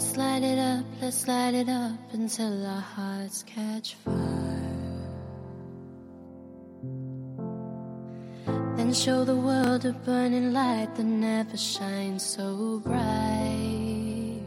let's light it up until our hearts catch fire. Then show the world a burning light that never shines so bright.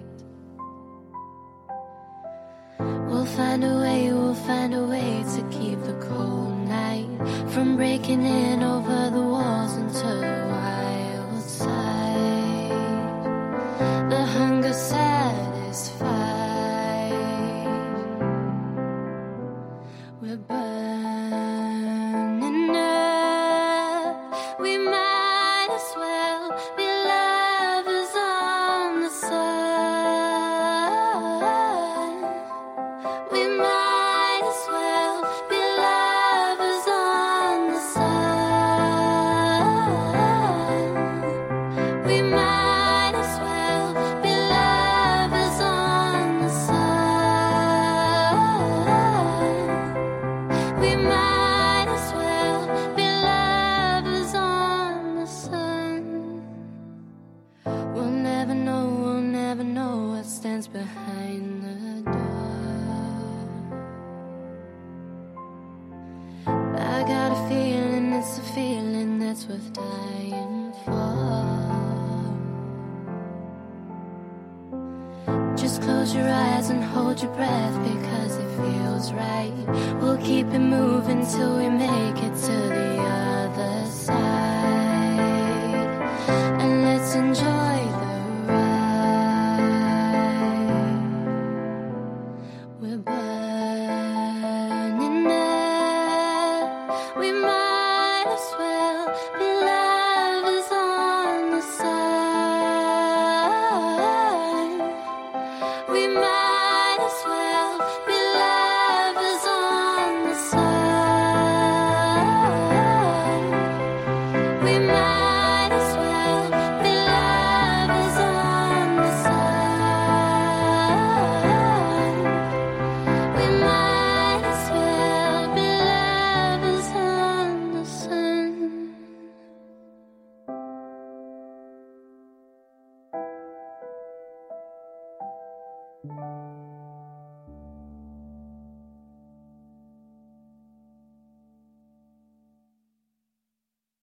We'll find a way to keep the cold night from breaking in over the walls into the wild side. The hunger satisfied. We're burning up. We might as well be lovers on the sun. We might as well be lovers on the sun. We might as well be lovers on the sun. We might as well be lovers on the sun. We'll never know what stands behind the door. I got a feeling, it's a feeling that's worth dying for. Just close your eyes and hold your breath because it feels right. We'll keep it moving till we make it to the other side. And let's enjoy the ride. We're burning up. We might as well be lovers on the sun. We might as well be lovers on the sun. We might